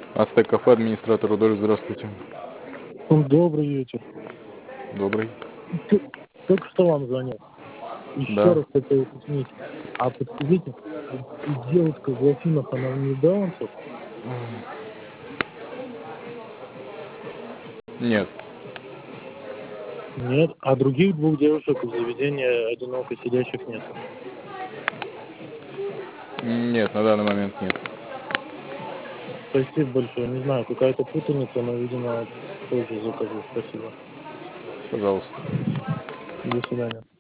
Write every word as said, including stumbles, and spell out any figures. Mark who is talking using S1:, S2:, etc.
S1: Ацтек кафе, администратор Рудольф, здравствуйте.
S2: Добрый вечер.
S1: Добрый.
S2: Т- Только что вам звонил. Еще
S1: Да.
S2: раз хотел уточнить. А подскажите, девушка в Афинах, она не даунсов?
S1: Нет.
S2: Нет. А других двух девушек в заведении одиноко сидящих нет?
S1: Нет, на данный момент нет.
S2: Спасибо большое. Не знаю, какая-то путаница, но, видимо, позже закажу. Спасибо.
S1: Пожалуйста.
S2: До свидания.